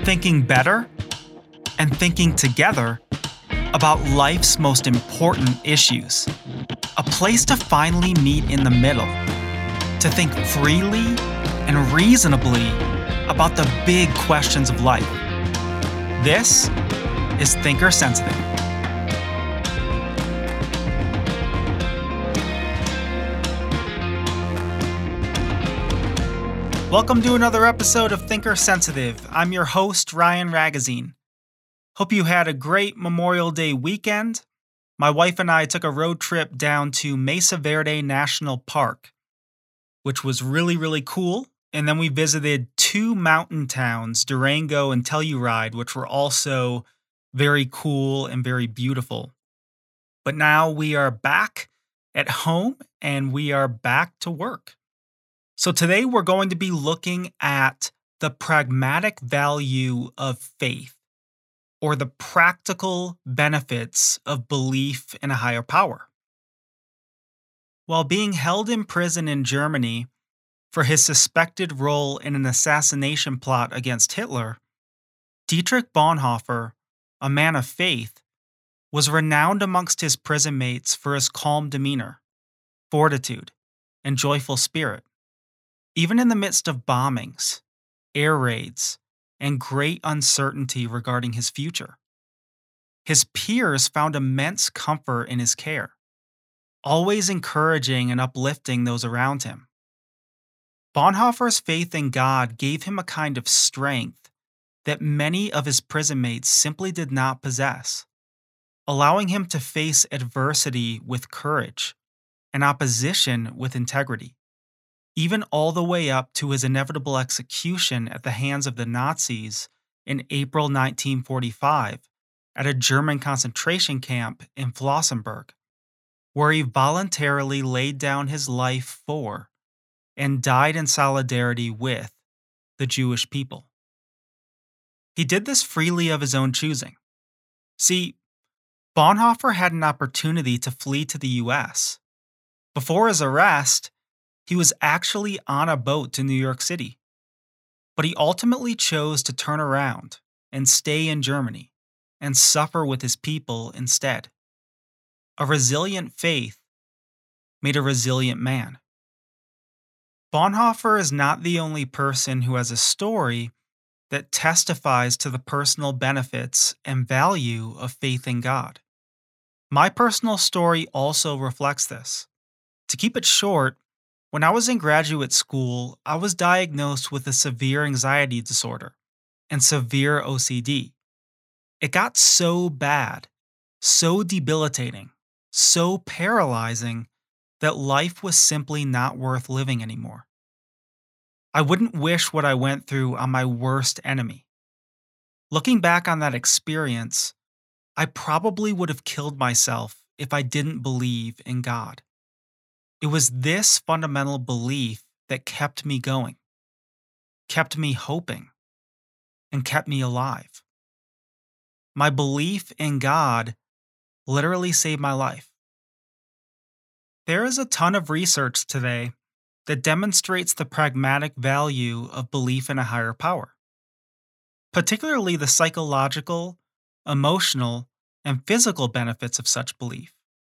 thinking better and thinking together about life's most important issues. A place to finally meet in the middle, to think freely and reasonably about the big questions of life. This is Thinker Sensitive. Welcome to another episode of Thinker Sensitive. I'm your host, Ryan Ragazine. Hope you had a great Memorial Day weekend. My wife and I took a road trip down to Mesa Verde National Park, which was really cool. And then we visited two mountain towns, Durango and Telluride, which were also very cool and very beautiful. But now we are back at home and we are back to work. So today we're going to be looking at the pragmatic value of faith, or the practical benefits of belief in a higher power. While being held in prison in Germany for his suspected role in an assassination plot against Hitler, Dietrich Bonhoeffer, a man of faith, was renowned amongst his prison mates for his calm demeanor, fortitude, and joyful spirit. Even in the midst of bombings, air raids, and great uncertainty regarding his future, his peers found immense comfort in his care, always encouraging and uplifting those around him. Bonhoeffer's faith in God gave him a kind of strength that many of his prison mates simply did not possess, allowing him to face adversity with courage and opposition with integrity, even all the way up to his inevitable execution at the hands of the Nazis in April 1945 at a German concentration camp in Flossenburg, where he voluntarily laid down his life for and died in solidarity with the Jewish people. He did this freely of his own choosing. See, Bonhoeffer had an opportunity to flee to the U.S. Before his arrest, he was actually on a boat to New York City, but he ultimately chose to turn around and stay in Germany and suffer with his people instead. A resilient faith made a resilient man. Bonhoeffer is not the only person who has a story that testifies to the personal benefits and value of faith in God. My personal story also reflects this. To keep it short, when I was in graduate school, I was diagnosed with a severe anxiety disorder and severe OCD. It got so bad, so debilitating, so paralyzing that life was simply not worth living anymore. I wouldn't wish what I went through on my worst enemy. Looking back on that experience, I probably would have killed myself if I didn't believe in God. It was this fundamental belief that kept me going, kept me hoping, and kept me alive. My belief in God literally saved my life. There is a ton of research today that demonstrates the pragmatic value of belief in a higher power, particularly the psychological, emotional, and physical benefits of such belief.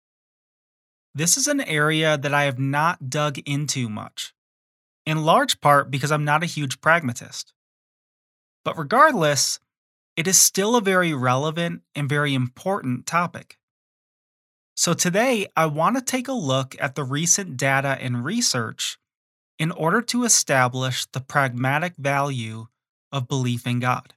This is an area that I have not dug into much, in large part because I'm not a huge pragmatist. But regardless, it is still a very relevant and very important topic. So today, I want to take a look at the recent data and research in order to establish the pragmatic value of belief in God.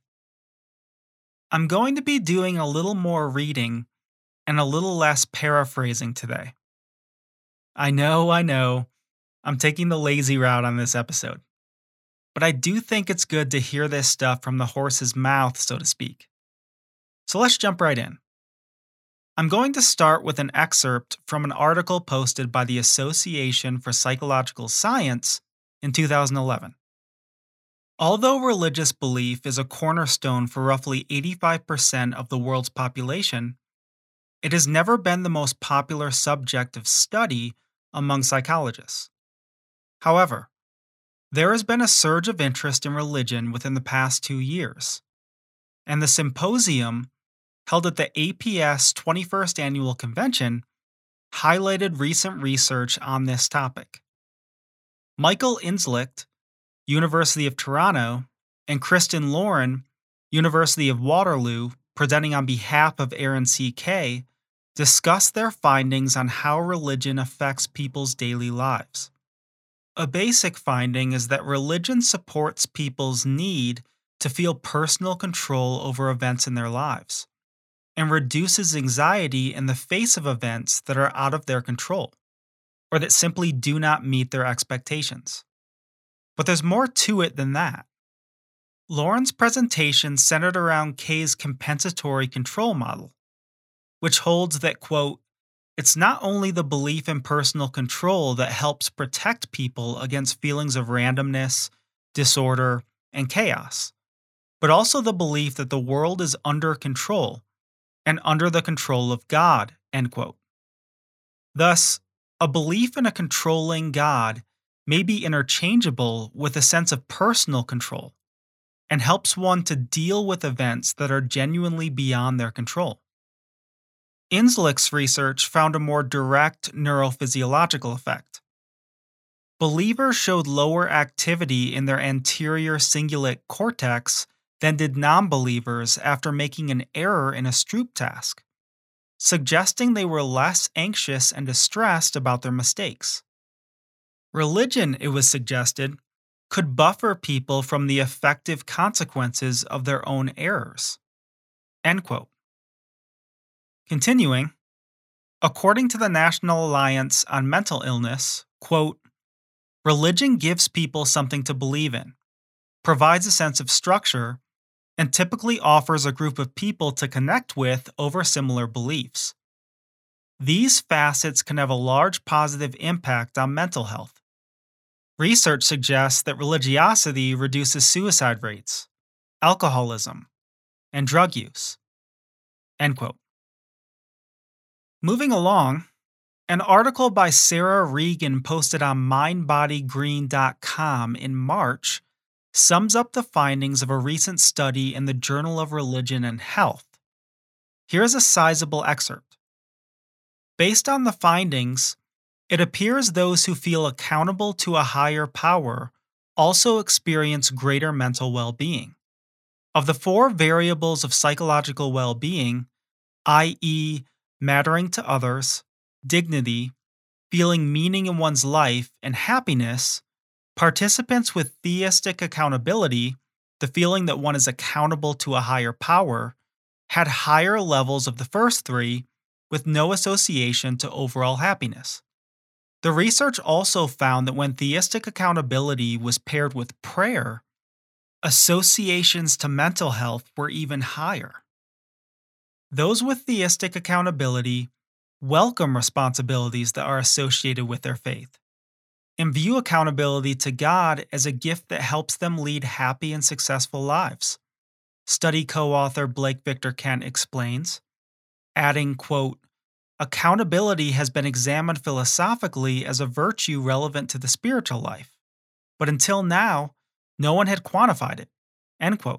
I'm going to be doing a little more reading and a little less paraphrasing today. I know, I'm taking the lazy route on this episode. But I do think it's good to hear this stuff from the horse's mouth, so to speak. So let's jump right in. I'm going to start with an excerpt from an article posted by the Association for Psychological Science in 2011. Although religious belief is a cornerstone for roughly 85% of the world's population, it has never been the most popular subject of study among psychologists. However, there has been a surge of interest in religion within the past 2 years, and the symposium held at the APS 21st Annual Convention highlighted recent research on this topic. Michael Inslicht, University of Toronto, and Kristen Lauren, University of Waterloo, presenting on behalf of Aaron C. Kay, discussed their findings on how religion affects people's daily lives. A basic finding is that religion supports people's need to feel personal control over events in their lives and reduces anxiety in the face of events that are out of their control or that simply do not meet their expectations. But there's more to it than that. Lauren's presentation centered around Kay's compensatory control model, which holds that, quote, it's not only the belief in personal control that helps protect people against feelings of randomness, disorder, and chaos, but also the belief that the world is under control and under the control of God, end quote. Thus, a belief in a controlling God may be interchangeable with a sense of personal control and helps one to deal with events that are genuinely beyond their control. Inslicht's research found a more direct neurophysiological effect. Believers showed lower activity in their anterior cingulate cortex than did non-believers after making an error in a Stroop task, suggesting they were less anxious and distressed about their mistakes. Religion, it was suggested, could buffer people from the effective consequences of their own errors. End quote. Continuing, according to the National Alliance on Mental Illness, quote, religion gives people something to believe in, provides a sense of structure, and typically offers a group of people to connect with over similar beliefs. These facets can have a large positive impact on mental health. Research suggests that religiosity reduces suicide rates, alcoholism, and drug use. End quote. Moving along, an article by Sarah Regan posted on mindbodygreen.com in March sums up the findings of a recent study in the Journal of Religion and Health. Here's a sizable excerpt. Based on the findings, it appears those who feel accountable to a higher power also experience greater mental well-being. Of the 4 variables of psychological well-being, i.e., mattering to others, dignity, feeling meaning in one's life, and happiness, participants with theistic accountability, the feeling that one is accountable to a higher power, had higher levels of the first 3 with no association to overall happiness. The research also found that when theistic accountability was paired with prayer, associations to mental health were even higher. Those with theistic accountability welcome responsibilities that are associated with their faith and view accountability to God as a gift that helps them lead happy and successful lives. Study co-author Blake Victor Kent explains, adding, quote, accountability has been examined philosophically as a virtue relevant to the spiritual life, but until now, no one had quantified it, end quote.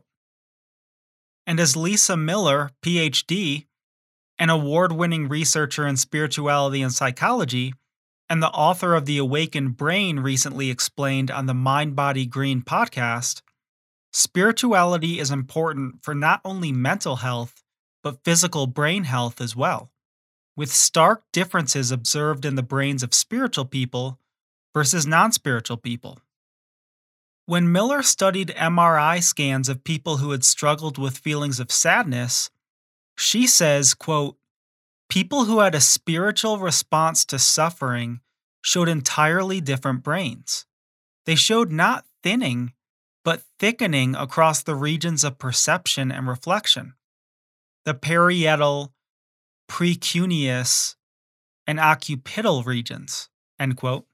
And as Lisa Miller, PhD, an award-winning researcher in spirituality and psychology, and the author of The Awakened Brain recently explained on the Mind Body Green podcast, spirituality is important for not only mental health, but physical brain health as well, with stark differences observed in the brains of spiritual people versus non-spiritual people. When Miller studied MRI scans of people who had struggled with feelings of sadness, she says, quote, people who had a spiritual response to suffering showed entirely different brains. They showed not thinning, but thickening across the regions of perception and reflection. The parietal, precuneus, and occipital regions, end quote.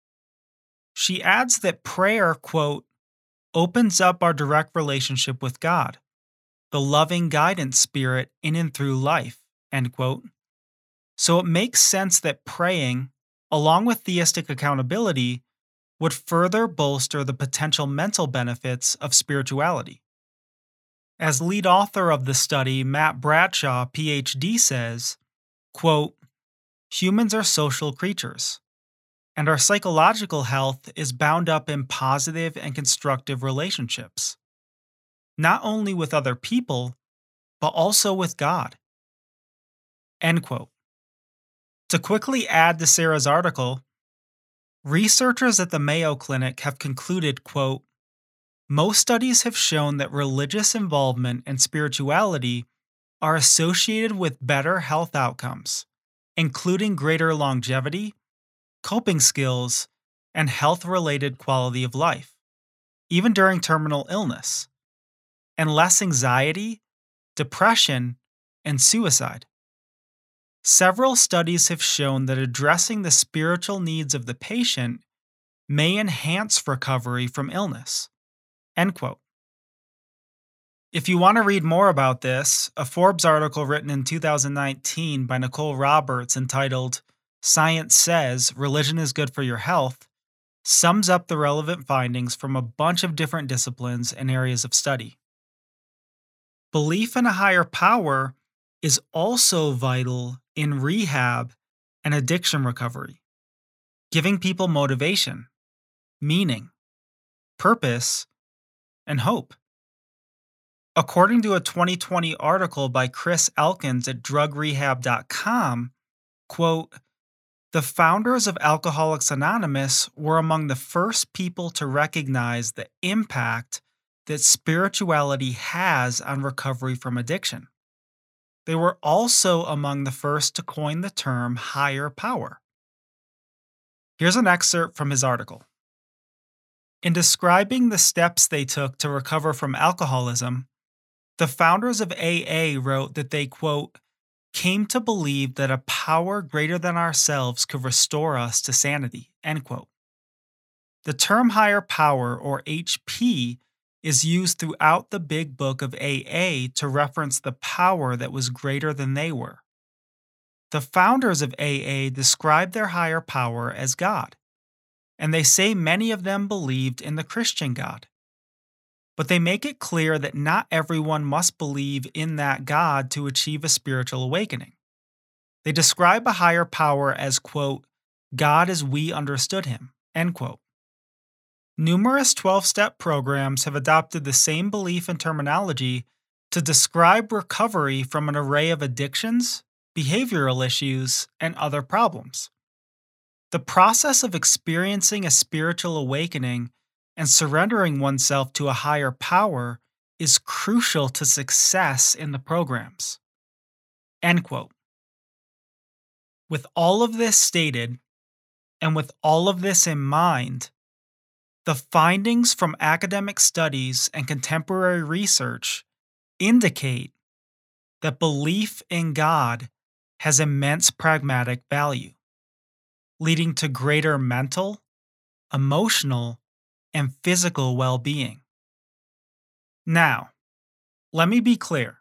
She adds that prayer, quote, opens up our direct relationship with God, the loving guidance spirit in and through life, end quote. So it makes sense that praying, along with theistic accountability, would further bolster the potential mental benefits of spirituality. As lead author of the study, Matt Bradshaw, PhD, says, quote, humans are social creatures, and our psychological health is bound up in positive and constructive relationships, not only with other people, but also with God. End quote. To quickly add to Sarah's article, researchers at the Mayo Clinic have concluded, quote, most studies have shown that religious involvement and spirituality are associated with better health outcomes, including greater longevity, coping skills, and health-related quality of life, even during terminal illness, and less anxiety, depression, and suicide. Several studies have shown that addressing the spiritual needs of the patient may enhance recovery from illness. End quote. If you want to read more about this, a Forbes article written in 2019 by Nicole Roberts entitled Science Says Religion is Good for Your Health sums up the relevant findings from a bunch of different disciplines and areas of study. Belief in a higher power is also vital in rehab and addiction recovery, giving people motivation, meaning, purpose, and hope. According to a 2020 article by Chris Elkins at drugrehab.com, quote, the founders of Alcoholics Anonymous were among the first people to recognize the impact that spirituality has on recovery from addiction. They were also among the first to coin the term higher power. Here's an excerpt from his article. In describing the steps they took to recover from alcoholism, the founders of AA wrote that they, quote, came to believe that a power greater than ourselves could restore us to sanity, end quote. The term higher power, or HP, is used throughout the big book of AA to reference the power that was greater than they were. The founders of AA describe their higher power as God, and they say many of them believed in the Christian God. But they make it clear that not everyone must believe in that God to achieve a spiritual awakening. They describe a higher power as, quote, God as we understood him, end quote. Numerous 12-step programs have adopted the same belief and terminology to describe recovery from an array of addictions, behavioral issues, and other problems. The process of experiencing a spiritual awakening and surrendering oneself to a higher power is crucial to success in the programs. End quote. With all of this stated, and with all of this in mind, the findings from academic studies and contemporary research indicate that belief in God has immense pragmatic value, leading to greater mental, emotional, and physical well-being. Now, let me be clear.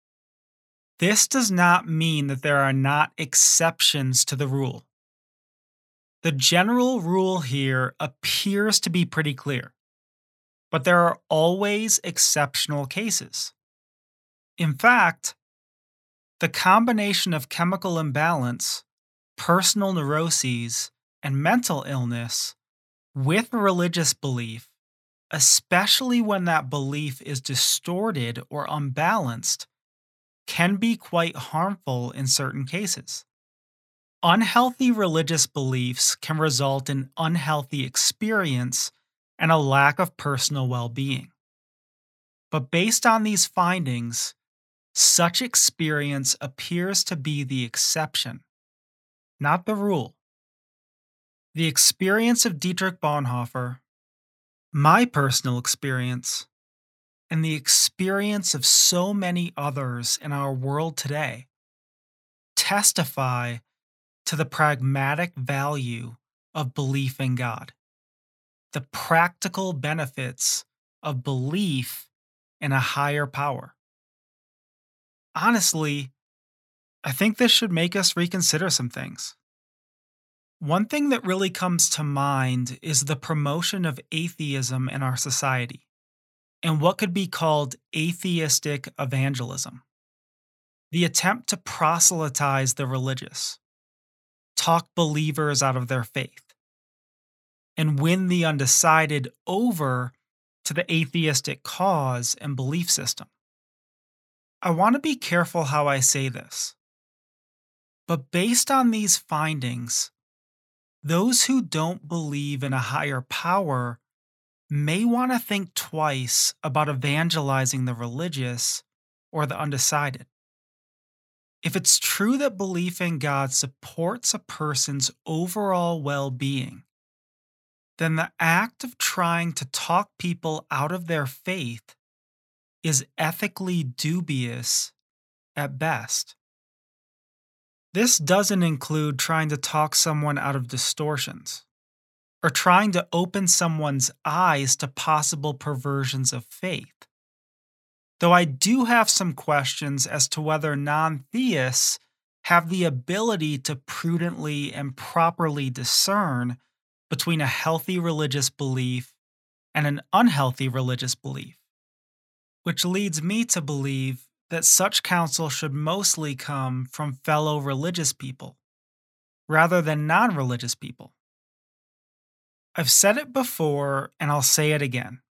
This does not mean that there are not exceptions to the rule. The general rule here appears to be pretty clear, but there are always exceptional cases. In fact, the combination of chemical imbalance, personal neuroses, and mental illness with religious belief, especially when that belief is distorted or unbalanced, can be quite harmful in certain cases. Unhealthy religious beliefs can result in unhealthy experience and a lack of personal well-being. But based on these findings, such experience appears to be the exception, not the rule. The experience of Dietrich Bonhoeffer, my personal experience, and the experience of so many others in our world today testify to the pragmatic value of belief in God, the practical benefits of belief in a higher power. Honestly, I think this should make us reconsider some things. One thing that really comes to mind is the promotion of atheism in our society. in what could be called atheistic evangelism, the attempt to proselytize the religious, talk believers out of their faith, and win the undecided over to the atheistic cause and belief system. I want to be careful how I say this, but based on these findings, those who don't believe in a higher power may want to think twice about evangelizing the religious or the undecided. If it's true that belief in God supports a person's overall well-being, then the act of trying to talk people out of their faith is ethically dubious at best. This doesn't include trying to talk someone out of distortions, or trying to open someone's eyes to possible perversions of faith. Though I do have some questions as to whether non-theists have the ability to prudently and properly discern between a healthy religious belief and an unhealthy religious belief, which leads me to believe that such counsel should mostly come from fellow religious people, rather than non-religious people. I've said it before, and I'll say it again.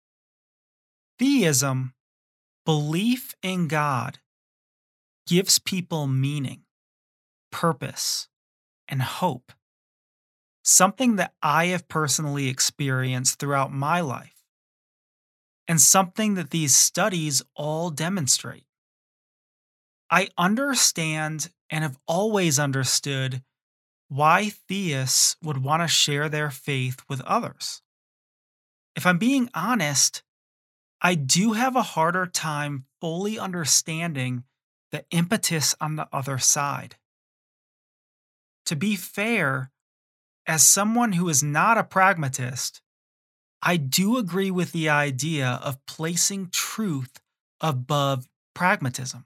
Theism, belief in God, gives people meaning, purpose, and hope, something that I have personally experienced throughout my life, and something that these studies all demonstrate. I understand and have always understood why theists would want to share their faith with others. If I'm being honest, I do have a harder time fully understanding the impetus on the other side. To be fair, as someone who is not a pragmatist, I do agree with the idea of placing truth above pragmatism.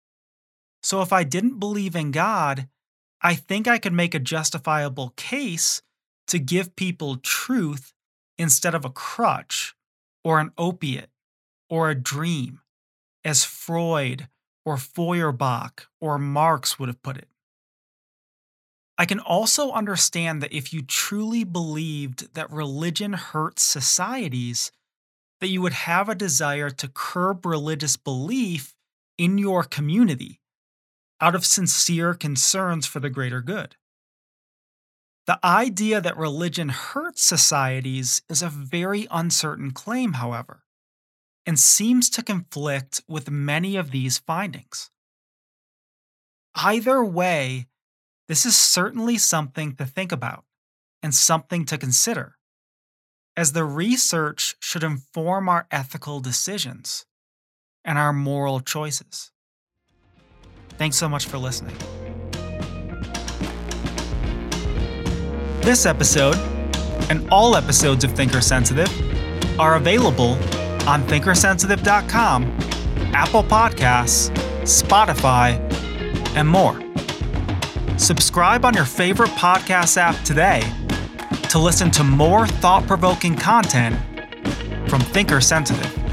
So if I didn't believe in God, I think I could make a justifiable case to give people truth instead of a crutch or an opiate or a dream, as Freud or Feuerbach or Marx would have put it. I can also understand that if you truly believed that religion hurts societies, that you would have a desire to curb religious belief in your community out of sincere concerns for the greater good. The idea that religion hurts societies is a very uncertain claim, however, and seems to conflict with many of these findings. Either way, this is certainly something to think about and something to consider, as the research should inform our ethical decisions and our moral choices. Thanks so much for listening. This episode, and all episodes of Thinker Sensitive, are available on thinkersensitive.com, Apple Podcasts, Spotify, and more. Subscribe on your favorite podcast app today to listen to more thought-provoking content from Thinker Sensitive.